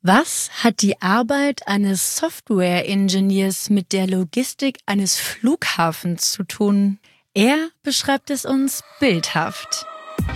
Was hat die Arbeit eines Software-Engineers mit der Logistik eines Flughafens zu tun? Er beschreibt es uns bildhaft.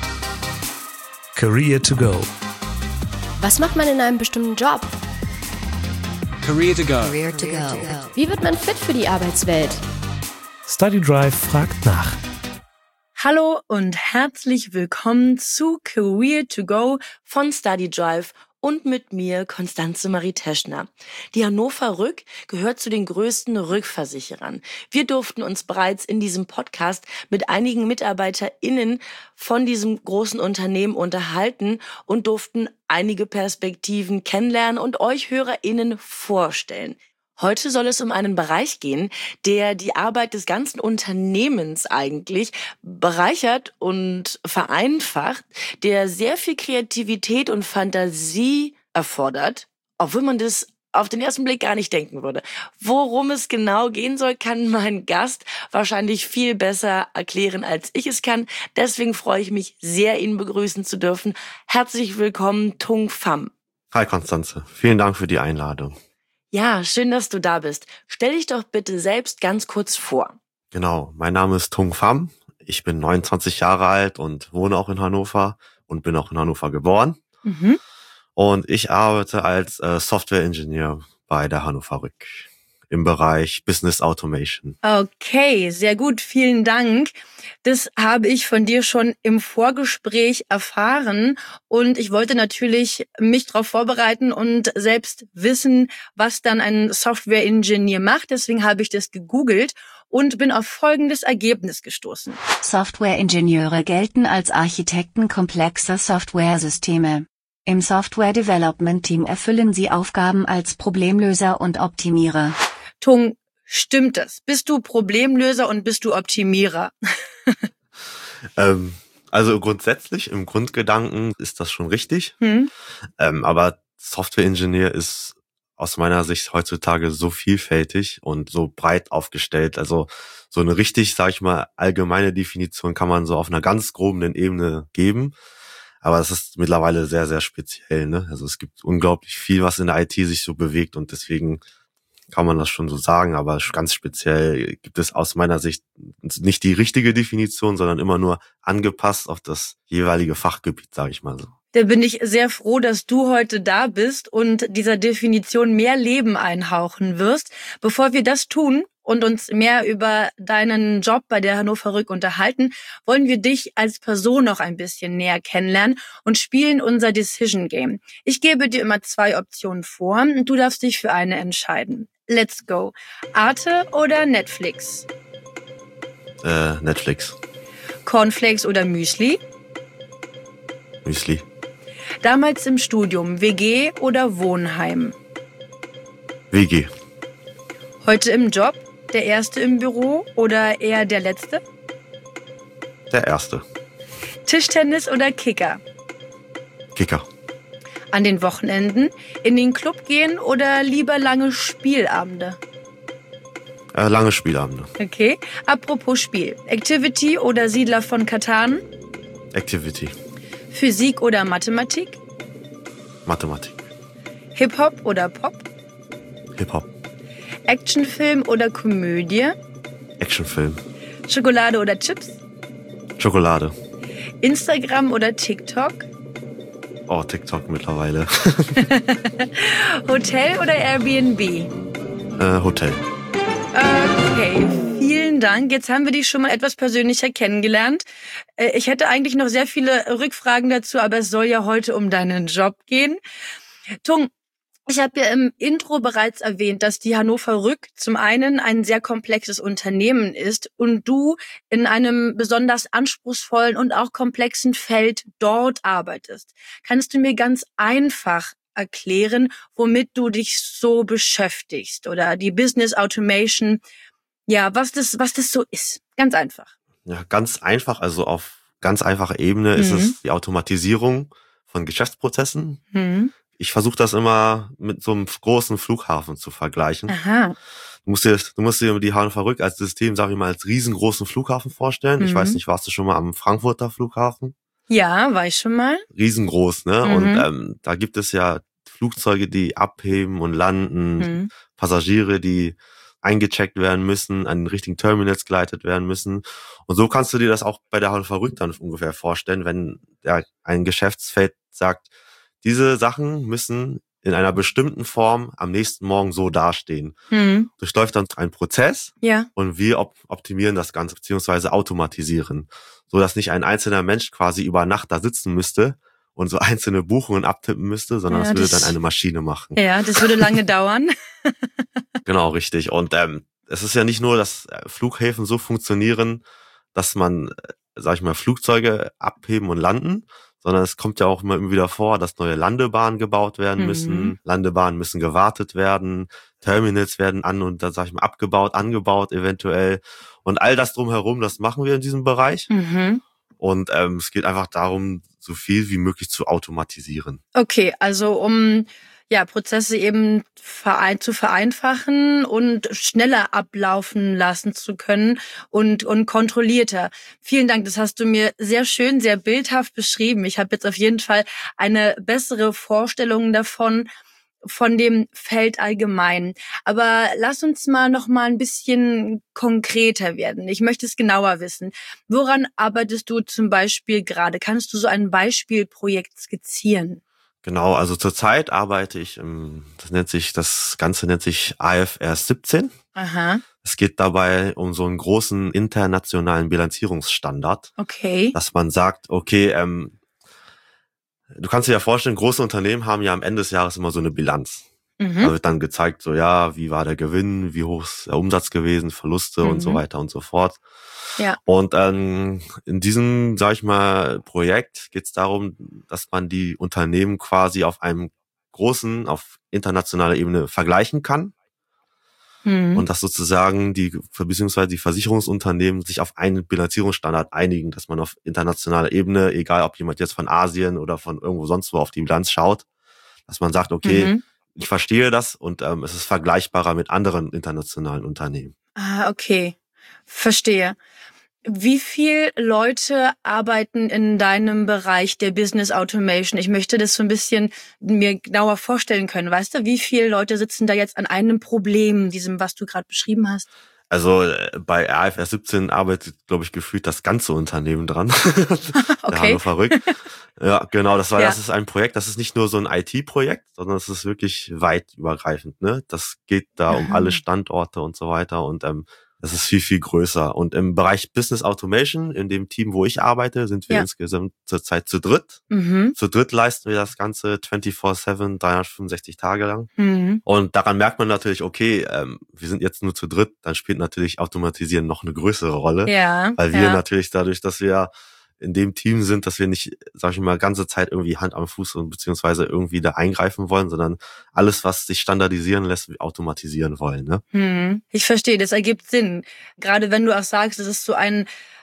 Career to go. Was macht man in einem bestimmten Job? Career to go. Career to go. Wie wird man fit für die Arbeitswelt? StudyDrive fragt nach. Hallo und herzlich willkommen zu Career to go von StudyDrive und mit mir Constanze Marie Teschner. Die Hannover Rück gehört zu den größten Rückversicherern. Wir durften uns bereits in diesem Podcast mit einigen MitarbeiterInnen von diesem großen Unternehmen unterhalten und durften einige Perspektiven kennenlernen und euch HörerInnen vorstellen. Heute soll es um einen Bereich gehen, der die Arbeit des ganzen Unternehmens eigentlich bereichert und vereinfacht, der sehr viel Kreativität und Fantasie erfordert, obwohl man das auf den ersten Blick gar nicht denken würde. Worum es genau gehen soll, kann mein Gast wahrscheinlich viel besser erklären, als ich es kann. Deswegen freue ich mich sehr, ihn begrüßen zu dürfen. Herzlich willkommen, Tung Pham. Hi Constanze, vielen Dank für die Einladung. Ja, schön, dass du da bist. Stell dich doch bitte selbst ganz kurz vor. Genau, mein Name ist Tung Pham. Ich bin 29 Jahre alt und wohne auch in Hannover und bin auch in Hannover geboren. Und ich arbeite als Software-Engineer bei der Hannover Rück im Bereich Business Automation. Okay, sehr gut, vielen Dank. Das habe ich von dir schon im Vorgespräch erfahren und ich wollte natürlich mich darauf vorbereiten und selbst wissen, was dann ein Software-Engineer macht. Deswegen habe ich das gegoogelt und bin auf folgendes Ergebnis gestoßen. Software-Ingenieure gelten als Architekten komplexer Softwaresysteme. Im Software-Development-Team erfüllen sie Aufgaben als Problemlöser und Optimierer. Tung, stimmt das? Bist du Problemlöser und bist du Optimierer? Also grundsätzlich, im Grundgedanken ist das schon richtig. Aber Software-Ingenieur ist aus meiner Sicht heutzutage so vielfältig und so breit aufgestellt. Also so eine richtig, sag ich mal, allgemeine Definition kann man so auf einer ganz groben Ebene geben. Aber es ist mittlerweile sehr, sehr speziell, ne? Also es gibt unglaublich viel, was in der IT sich so bewegt und deswegen kann man das schon so sagen, aber ganz speziell gibt es aus meiner Sicht nicht die richtige Definition, sondern immer nur angepasst auf das jeweilige Fachgebiet, sage ich mal so. Da bin ich sehr froh, dass du heute da bist und dieser Definition mehr Leben einhauchen wirst. Bevor wir das tun und uns mehr über deinen Job bei der Hannover Rück unterhalten, wollen wir dich als Person noch ein bisschen näher kennenlernen und spielen unser Decision Game. Ich gebe dir immer 2 Optionen vor und du darfst dich für eine entscheiden. Let's go. Arte oder Netflix? Netflix. Cornflakes oder Müsli? Müsli. Damals im Studium, WG oder Wohnheim? WG. Heute im Job, der Erste im Büro oder eher der Letzte? Der Erste. Tischtennis oder Kicker? Kicker. An den Wochenenden in den Club gehen oder lieber lange Spielabende? Lange Spielabende. Okay. Apropos Spiel. Activity oder Siedler von Catan? Activity. Physik oder Mathematik? Mathematik. Hip-Hop oder Pop? Hip-Hop. Actionfilm oder Komödie? Actionfilm. Schokolade oder Chips? Schokolade. Instagram oder TikTok? Oh, TikTok mittlerweile. Hotel oder Airbnb? Hotel. Okay, vielen Dank. Jetzt haben wir dich schon mal etwas persönlicher kennengelernt. Ich hätte eigentlich noch sehr viele Rückfragen dazu, aber es soll ja heute um deinen Job gehen. Tung, ich habe ja im Intro bereits erwähnt, dass die Hannover Rück zum einen ein sehr komplexes Unternehmen ist und du in einem besonders anspruchsvollen und auch komplexen Feld dort arbeitest. Kannst du mir ganz einfach erklären, womit du dich so beschäftigst oder die Business Automation, ja, was das so ist? Ganz einfach. Ja, ganz einfach, also auf ganz einfacher Ebene ist es die Automatisierung von Geschäftsprozessen. Ich versuche das immer mit so einem großen Flughafen zu vergleichen. Aha. Du musst dir die Hannover Rück als System, sag ich mal, als riesengroßen Flughafen vorstellen. Ich weiß nicht, warst du schon mal am Frankfurter Flughafen? Ja, war ich schon mal. Riesengroß, ne? Und da gibt es ja Flugzeuge, die abheben und landen, Passagiere, die eingecheckt werden müssen, an den richtigen Terminals geleitet werden müssen. Und so kannst du dir das auch bei der Hannover Rück dann ungefähr vorstellen, wenn ein Geschäftsfeld sagt, diese Sachen müssen in einer bestimmten Form am nächsten Morgen so dastehen. Durchläuft dann ein Prozess und wir optimieren das Ganze beziehungsweise automatisieren, so dass nicht ein einzelner Mensch quasi über Nacht da sitzen müsste und so einzelne Buchungen abtippen müsste, sondern das würde dann eine Maschine machen. Ja, das würde lange dauern. Genau, richtig. Und es ist ja nicht nur, dass Flughäfen so funktionieren, dass man, sag ich mal, Flugzeuge abheben und landen, sondern es kommt ja auch immer wieder vor, dass neue Landebahnen gebaut werden müssen. Landebahnen müssen gewartet werden, Terminals werden abgebaut, angebaut eventuell. Und all das drumherum, das machen wir in diesem Bereich. Und es geht einfach darum, so viel wie möglich zu automatisieren. Okay, also um Prozesse eben zu vereinfachen und schneller ablaufen lassen zu können und kontrollierter. Vielen Dank, das hast du mir sehr schön, sehr bildhaft beschrieben. Ich habe jetzt auf jeden Fall eine bessere Vorstellung davon, von dem Feld allgemein. Aber lass uns noch mal ein bisschen konkreter werden. Ich möchte es genauer wissen. Woran arbeitest du zum Beispiel gerade? Kannst du so ein Beispielprojekt skizzieren? Genau, also zurzeit arbeite ich das Ganze nennt sich AFR 17. Aha. Es geht dabei um so einen großen internationalen Bilanzierungsstandard. Okay. Dass man sagt, okay, du kannst dir ja vorstellen, große Unternehmen haben ja am Ende des Jahres immer so eine Bilanz. Da wird dann gezeigt, so wie war der Gewinn, wie hoch ist der Umsatz gewesen, Verluste und so weiter und so fort. Ja. Und in diesem, sag ich mal, Projekt geht es darum, dass man die Unternehmen quasi auf internationaler Ebene vergleichen kann. Und dass sozusagen beziehungsweise die Versicherungsunternehmen sich auf einen Bilanzierungsstandard einigen, dass man auf internationaler Ebene, egal ob jemand jetzt von Asien oder von irgendwo sonst wo auf die Bilanz schaut, dass man sagt, okay, ich verstehe das und es ist vergleichbarer mit anderen internationalen Unternehmen. Ah, okay. Verstehe. Wie viele Leute arbeiten in deinem Bereich der Business Automation? Ich möchte das so ein bisschen mir genauer vorstellen können. Weißt du, wie viele Leute sitzen da jetzt an einem Problem, diesem, was du gerade beschrieben hast? Also bei AFR 17 arbeitet, glaube ich, gefühlt das ganze Unternehmen dran. Der Hannover Rück. Ja, genau, das ist ein Projekt, das ist nicht nur so ein IT-Projekt, sondern es ist wirklich weit übergreifend, ne? Das geht da um alle Standorte und so weiter und das ist viel, viel größer. Und im Bereich Business Automation, in dem Team, wo ich arbeite, sind wir insgesamt zurzeit zu dritt. Zu dritt leisten wir das Ganze 24/7, 365 Tage lang. Und daran merkt man natürlich, okay, wir sind jetzt nur zu dritt, dann spielt natürlich Automatisieren noch eine größere Rolle. Ja. Weil wir natürlich dadurch, dass wir in dem Team sind, dass wir nicht, sag ich mal, ganze Zeit irgendwie Hand am Fuß und beziehungsweise irgendwie da eingreifen wollen, sondern alles, was sich standardisieren lässt, automatisieren wollen. Ne? Ich verstehe, das ergibt Sinn. Gerade wenn du auch sagst, es ist so ein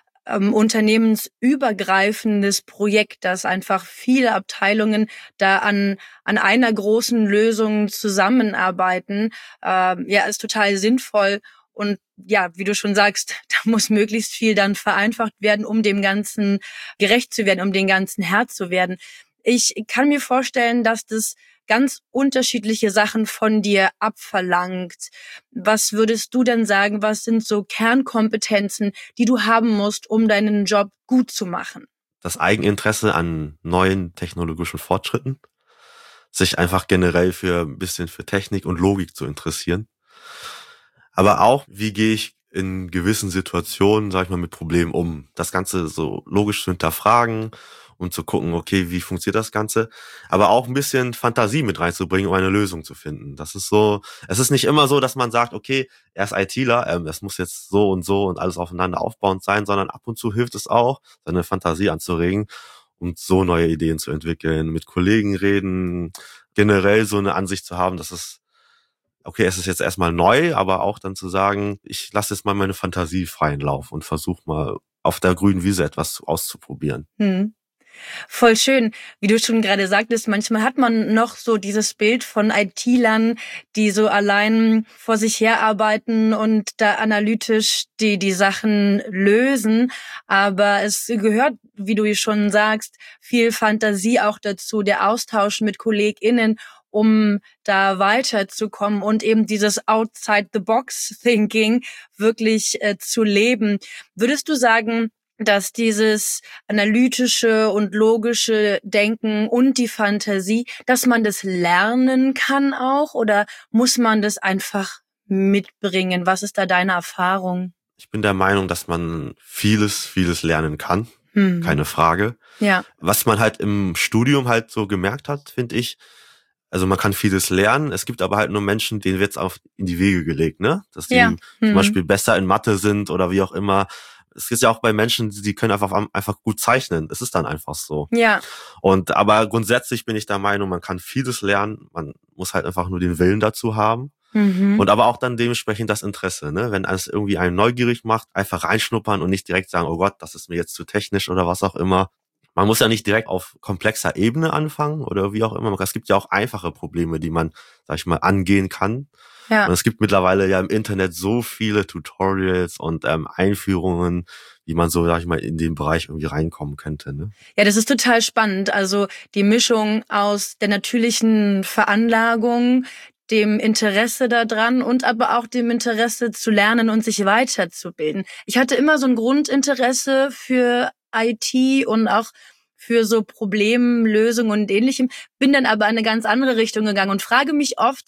unternehmensübergreifendes Projekt, dass einfach viele Abteilungen da an einer großen Lösung zusammenarbeiten, ist total sinnvoll. Und wie du schon sagst, da muss möglichst viel dann vereinfacht werden, um dem Ganzen gerecht zu werden, um dem Ganzen Herr zu werden. Ich kann mir vorstellen, dass das ganz unterschiedliche Sachen von dir abverlangt. Was würdest du denn sagen, was sind so Kernkompetenzen, die du haben musst, um deinen Job gut zu machen? Das Eigeninteresse an neuen technologischen Fortschritten, sich einfach generell ein bisschen für Technik und Logik zu interessieren. Aber auch, wie gehe ich in gewissen Situationen, sag ich mal, mit Problemen um? Das Ganze so logisch zu hinterfragen und zu gucken, okay, wie funktioniert das Ganze? Aber auch ein bisschen Fantasie mit reinzubringen, um eine Lösung zu finden. Das ist so, es ist nicht immer so, dass man sagt, okay, er ist ITler, das muss jetzt so und alles aufeinander aufbauend sein, sondern ab und zu hilft es auch, seine Fantasie anzuregen und so neue Ideen zu entwickeln, mit Kollegen reden, generell so eine Ansicht zu haben, dass es ist jetzt erstmal neu, aber auch dann zu sagen, ich lasse jetzt mal meine Fantasie freien Lauf und versuche mal auf der grünen Wiese etwas auszuprobieren. Voll schön. Wie du schon gerade sagtest, manchmal hat man noch so dieses Bild von IT-Lern, die so allein vor sich her arbeiten und da analytisch die Sachen lösen. Aber es gehört, wie du schon sagst, viel Fantasie auch dazu, der Austausch mit KollegInnen, um da weiterzukommen und eben dieses Outside-the-Box-Thinking wirklich zu leben. Würdest du sagen, dass dieses analytische und logische Denken und die Fantasie, dass man das lernen kann auch, oder muss man das einfach mitbringen? Was ist da deine Erfahrung? Ich bin der Meinung, dass man vieles lernen kann. Keine Frage. Ja. Was man halt im Studium halt so gemerkt hat, finde ich, also man kann vieles lernen, es gibt aber halt nur Menschen, denen wird's in die Wege gelegt, ne? Dass die zum Beispiel besser in Mathe sind oder wie auch immer. Es ist ja auch bei Menschen, die können einfach gut zeichnen. Es ist dann einfach so. Ja. Aber grundsätzlich bin ich der Meinung, man kann vieles lernen. Man muss halt einfach nur den Willen dazu haben. Und aber auch dann dementsprechend das Interesse, ne? Wenn es irgendwie einen neugierig macht, einfach reinschnuppern und nicht direkt sagen, oh Gott, das ist mir jetzt zu technisch oder was auch immer. Man muss ja nicht direkt auf komplexer Ebene anfangen oder wie auch immer. Es gibt ja auch einfache Probleme, die man, sag ich mal, angehen kann. Ja. Und es gibt mittlerweile ja im Internet so viele Tutorials und Einführungen, wie man so, sag ich mal, in den Bereich irgendwie reinkommen könnte, ne? Ja, das ist total spannend. Also die Mischung aus der natürlichen Veranlagung, dem Interesse daran und aber auch dem Interesse zu lernen und sich weiterzubilden. Ich hatte immer so ein Grundinteresse für IT und auch für so Problemlösungen und Ähnlichem, bin dann aber in eine ganz andere Richtung gegangen und frage mich oft,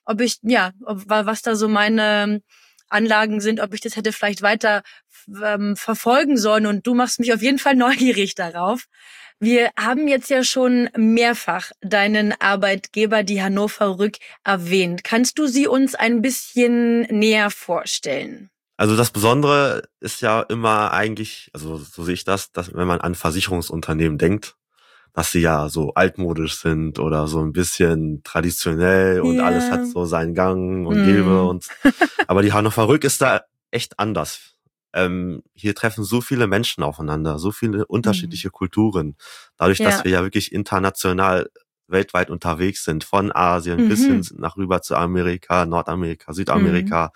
was da so meine Anlagen sind, ob ich das hätte vielleicht weiter verfolgen sollen, und du machst mich auf jeden Fall neugierig darauf. Wir haben jetzt ja schon mehrfach deinen Arbeitgeber, die Hannover Rück, erwähnt. Kannst du sie uns ein bisschen näher vorstellen? Also das Besondere ist ja immer eigentlich, also so sehe ich das, dass wenn man an Versicherungsunternehmen denkt, dass sie ja so altmodisch sind oder so ein bisschen traditionell und alles hat so seinen Gang und Gebe und aber die Hannover Rück ist da echt anders. Hier treffen so viele Menschen aufeinander, so viele unterschiedliche Kulturen. Dadurch, dass wir ja wirklich international weltweit unterwegs sind, von Asien bis hin nach rüber zu Amerika, Nordamerika, Südamerika.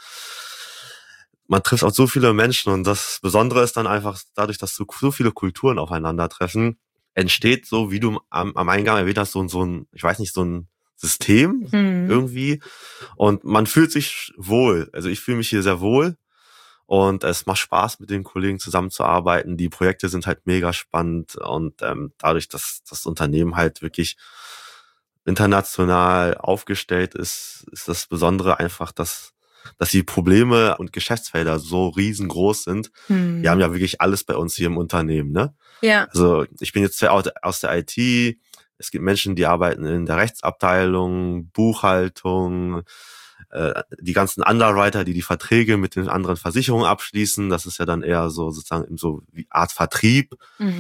Man trifft auch so viele Menschen, und das Besondere ist dann einfach, dadurch, dass so viele Kulturen aufeinandertreffen, entsteht so, wie du am Eingang erwähnt hast, so ein, ich weiß nicht, so ein System irgendwie, und man fühlt sich wohl. Also ich fühle mich hier sehr wohl. Und es macht Spaß, mit den Kollegen zusammenzuarbeiten. Die Projekte sind halt mega spannend, und dadurch, dass das Unternehmen halt wirklich international aufgestellt ist, ist das Besondere einfach, dass die Probleme und Geschäftsfelder so riesengroß sind. Wir haben ja wirklich alles bei uns hier im Unternehmen, ne? Ja. Also ich bin jetzt aus der IT. Es gibt Menschen, die arbeiten in der Rechtsabteilung, Buchhaltung, die ganzen Underwriter, die Verträge mit den anderen Versicherungen abschließen. Das ist ja dann eher so sozusagen so wie Art Vertrieb.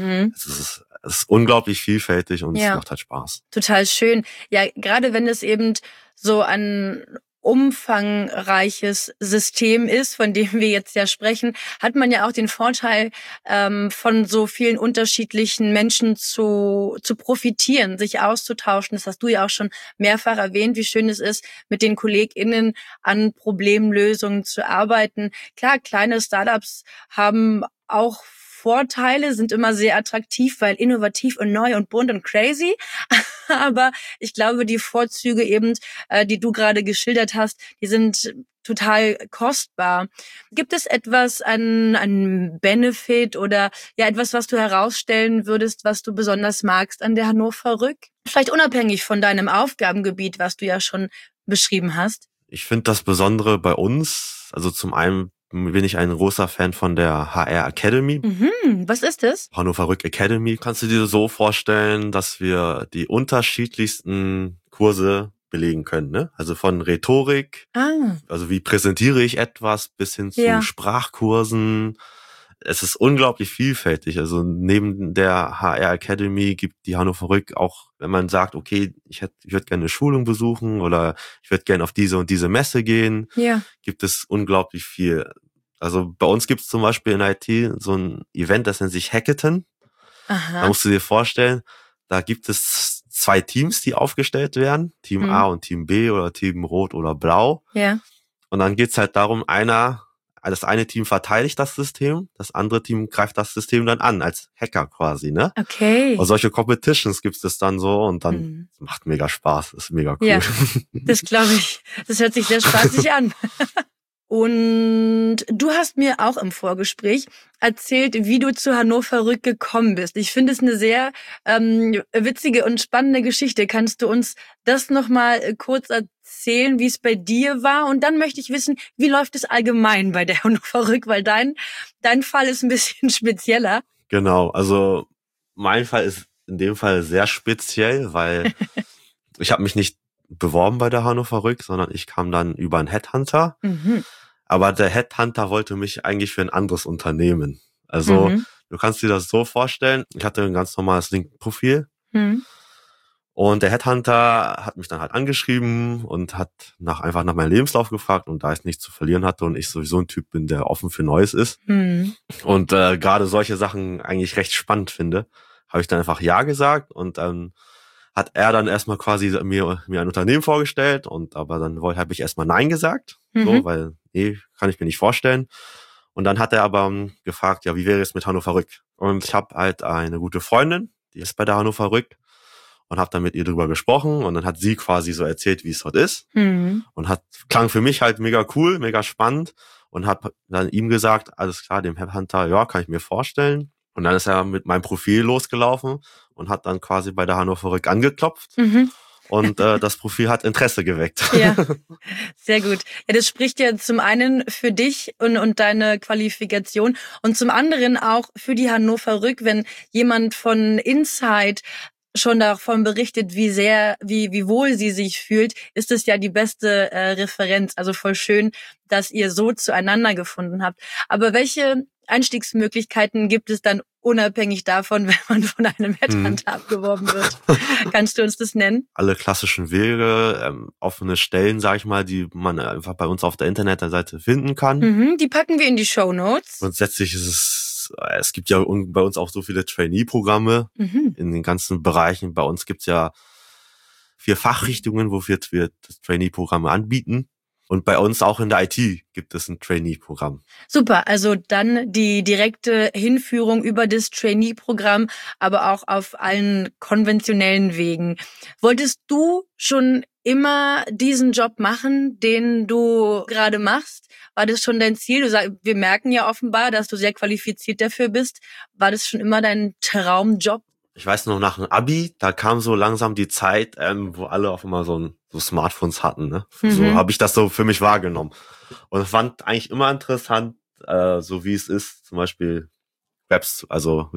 Es ist unglaublich vielfältig und es macht halt Spaß. Total schön. Ja, gerade wenn es eben so ein umfangreiches System ist, von dem wir jetzt ja sprechen, hat man ja auch den Vorteil, von so vielen unterschiedlichen Menschen zu profitieren, sich auszutauschen. Das hast du ja auch schon mehrfach erwähnt, wie schön es ist, mit den KollegInnen an Problemlösungen zu arbeiten. Klar, kleine Startups haben auch Vorteile, sind immer sehr attraktiv, weil innovativ und neu und bunt und crazy. Aber ich glaube, die Vorzüge eben, die du gerade geschildert hast, die sind total kostbar. Gibt es etwas an Benefit oder ja etwas, was du herausstellen würdest, was du besonders magst an der Hannover Rück? Vielleicht unabhängig von deinem Aufgabengebiet, was du ja schon beschrieben hast. Ich finde das Besondere bei uns, also zum einen bin ich ein großer Fan von der HR Academy. Was ist das? Hannover Rück Academy. Kannst du dir so vorstellen, dass wir die unterschiedlichsten Kurse belegen können, ne? Also von Rhetorik, also wie präsentiere ich etwas, bis hin zu Sprachkursen. Es ist unglaublich vielfältig. Also neben der HR Academy gibt die Hannover Rück auch, wenn man sagt, okay, ich würde gerne eine Schulung besuchen oder ich würde gerne auf diese und diese Messe gehen, gibt es unglaublich viel. Also bei uns gibt es zum Beispiel in IT so ein Event, das nennt sich Hackathon. Da musst du dir vorstellen, da gibt es 2 Teams, die aufgestellt werden. Team A und Team B oder Team Rot oder Blau. Ja. Und dann geht's halt darum, einer das eine Team verteidigt das System, das andere Team greift das System dann an, als Hacker quasi, ne? Okay. Und solche Competitions gibt es dann so und dann macht mega Spaß, ist mega cool. Ja, das glaube ich. Das hört sich sehr spaßig an. Und du hast mir auch im Vorgespräch erzählt, wie du zu Hannover Rück gekommen bist. Ich finde es eine sehr witzige und spannende Geschichte. Kannst du uns das nochmal kurz erzählen, wie es bei dir war? Und dann möchte ich wissen, wie läuft es allgemein bei der Hannover Rück? Weil dein Fall ist ein bisschen spezieller. Genau, also mein Fall ist in dem Fall sehr speziell, weil ich habe mich nicht beworben bei der Hannover Rück, sondern ich kam dann über einen Headhunter. Aber der Headhunter wollte mich eigentlich für ein anderes Unternehmen. Also du kannst dir das so vorstellen, ich hatte ein ganz normales LinkedIn-Profil und der Headhunter hat mich dann halt angeschrieben und hat einfach nach meinem Lebenslauf gefragt, und da ich nichts zu verlieren hatte und ich sowieso ein Typ bin, der offen für Neues ist und gerade solche Sachen eigentlich recht spannend finde, habe ich dann einfach ja gesagt, und dann hat er dann erstmal quasi mir ein Unternehmen vorgestellt, und aber dann habe ich erstmal Nein gesagt, so, weil kann ich mir nicht vorstellen. Und dann hat er aber gefragt, ja, wie wäre es mit Hannover Rück? Und ich habe halt eine gute Freundin, die ist bei der Hannover Rück, und habe dann mit ihr drüber gesprochen, und dann hat sie quasi so erzählt, wie es dort ist, und klang für mich halt mega cool, mega spannend, und habe dann ihm gesagt, alles klar, dem Headhunter, ja, kann ich mir vorstellen. Und dann ist er mit meinem Profil losgelaufen und hat dann quasi bei der Hannover Rück angeklopft. Und das Profil hat Interesse geweckt. Ja, sehr gut. Ja, das spricht ja zum einen für dich und deine Qualifikation und zum anderen auch für die Hannover Rück, wenn jemand von Inside schon davon berichtet, wie wohl sie sich fühlt, ist es ja die beste Referenz. Also voll schön, dass ihr so zueinander gefunden habt. Aber welche Einstiegsmöglichkeiten gibt es dann unabhängig davon, wenn man von einem Headhunter abgeworben wird? Kannst du uns das nennen? Alle klassischen Wege, offene Stellen, sag ich mal, die man einfach bei uns auf der Internetseite finden kann. Die packen wir in die Shownotes. Grundsätzlich es gibt ja bei uns auch so viele Trainee-Programme in den ganzen Bereichen. Bei uns gibt's ja 4 Fachrichtungen, wofür wir das Trainee-Programme anbieten. Und bei uns auch in der IT gibt es ein Trainee-Programm. Super, also dann die direkte Hinführung über das Trainee-Programm, aber auch auf allen konventionellen Wegen. Wolltest du schon immer diesen Job machen, den du gerade machst? War das schon dein Ziel? Wir merken ja offenbar, dass du sehr qualifiziert dafür bist. War das schon immer dein Traumjob? Ich weiß noch, nach dem Abi, da kam so langsam die Zeit, wo alle auf einmal so Smartphones hatten, ne? So habe ich das so für mich wahrgenommen. Und fand eigentlich immer interessant, so wie es ist, zum Beispiel Apps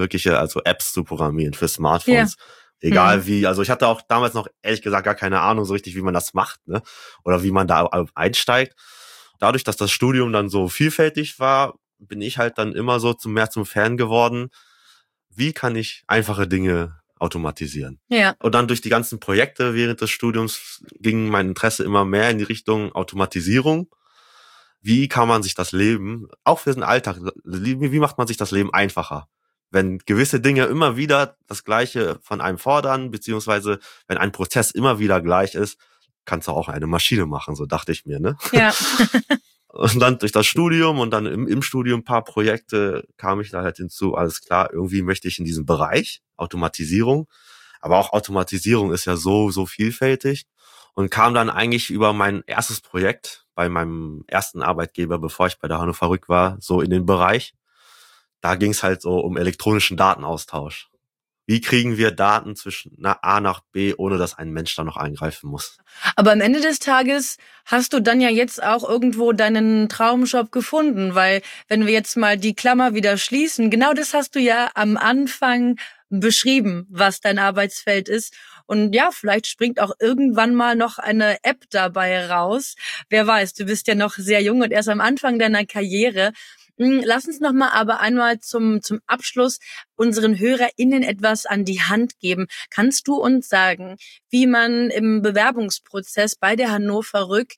zu programmieren für Smartphones. Ja. Egal wie, also ich hatte auch damals noch ehrlich gesagt gar keine Ahnung so richtig, wie man das macht, ne? Oder wie man da einsteigt. Dadurch, dass das Studium dann so vielfältig war, bin ich halt dann immer so mehr zum Fan geworden. Wie kann ich einfache Dinge automatisieren? Ja. Und dann durch die ganzen Projekte während des Studiums ging mein Interesse immer mehr in die Richtung Automatisierung. Wie kann man sich das Leben, auch für den Alltag, wie macht man sich das Leben einfacher? Wenn gewisse Dinge immer wieder das Gleiche von einem fordern, beziehungsweise wenn ein Prozess immer wieder gleich ist, kannst du auch eine Maschine machen, so dachte ich mir, ne? Ja. Und dann durch das Studium und dann im Studium ein paar Projekte kam ich da halt hinzu, alles klar, irgendwie möchte ich in diesem Bereich Automatisierung, aber auch Automatisierung ist ja so vielfältig, und kam dann eigentlich über mein erstes Projekt bei meinem ersten Arbeitgeber, bevor ich bei der Hannover Rück war, so in den Bereich. Da ging es halt so um elektronischen Datenaustausch. Wie kriegen wir Daten zwischen A nach B, ohne dass ein Mensch da noch eingreifen muss? Aber am Ende des Tages hast du dann ja jetzt auch irgendwo deinen Traumjob gefunden, weil wenn wir jetzt mal die Klammer wieder schließen, genau das hast du ja am Anfang beschrieben, was dein Arbeitsfeld ist. Und ja, vielleicht springt auch irgendwann mal noch eine App dabei raus. Wer weiß, du bist ja noch sehr jung und erst am Anfang deiner Karriere. Lass uns noch mal aber einmal zum Abschluss unseren HörerInnen etwas an die Hand geben. Kannst du uns sagen, wie man im Bewerbungsprozess bei der Hannover Rück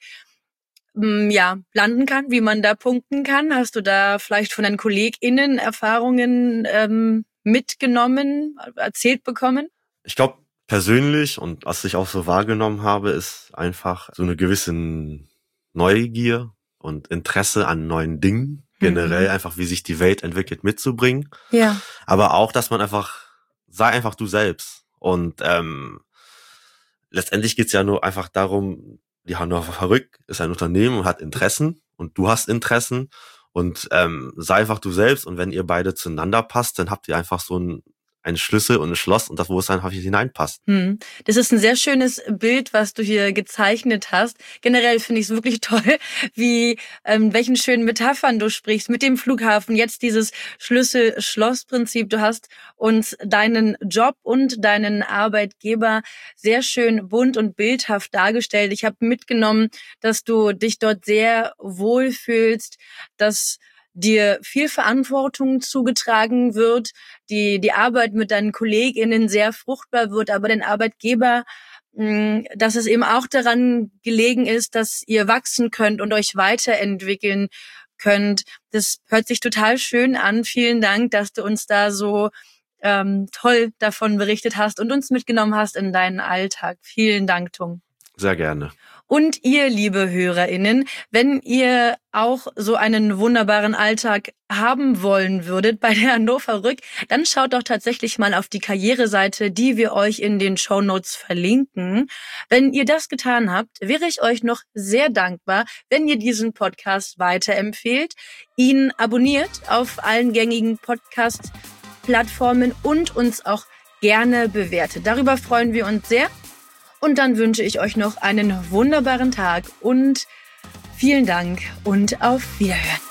landen kann, wie man da punkten kann? Hast du da vielleicht von deinen KollegInnen Erfahrungen mitgenommen, erzählt bekommen? Ich glaube, persönlich und was ich auch so wahrgenommen habe, ist einfach so eine gewisse Neugier, und Interesse an neuen Dingen, generell einfach, wie sich die Welt entwickelt, mitzubringen. Ja. Aber auch, dass man sei einfach du selbst. Und letztendlich geht's ja nur einfach darum, die Hannover Rück ist ein Unternehmen und hat Interessen und du hast Interessen und sei einfach du selbst, und wenn ihr beide zueinander passt, dann habt ihr einfach so ein Schlüssel und ein Schloss und das, wo es einfach hineinpasst. Das ist ein sehr schönes Bild, was du hier gezeichnet hast. Generell finde ich es wirklich toll, welchen schönen Metaphern du sprichst mit dem Flughafen. Jetzt dieses Schlüssel-Schloss-Prinzip. Du hast uns deinen Job und deinen Arbeitgeber sehr schön bunt und bildhaft dargestellt. Ich habe mitgenommen, dass du dich dort sehr wohl fühlst, dass dir viel Verantwortung zugetragen wird, die Arbeit mit deinen KollegInnen sehr fruchtbar wird, aber den Arbeitgeber, dass es eben auch daran gelegen ist, dass ihr wachsen könnt und euch weiterentwickeln könnt. Das hört sich total schön an. Vielen Dank, dass du uns da so toll davon berichtet hast und uns mitgenommen hast in deinen Alltag. Vielen Dank, Tung. Sehr gerne. Und ihr, liebe HörerInnen, wenn ihr auch so einen wunderbaren Alltag haben wollen würdet bei der Hannover Rück, dann schaut doch tatsächlich mal auf die Karriereseite, die wir euch in den Shownotes verlinken. Wenn ihr das getan habt, wäre ich euch noch sehr dankbar, wenn ihr diesen Podcast weiterempfehlt, ihn abonniert auf allen gängigen Podcast-Plattformen und uns auch gerne bewertet. Darüber freuen wir uns sehr. Und dann wünsche ich euch noch einen wunderbaren Tag und vielen Dank und auf Wiederhören.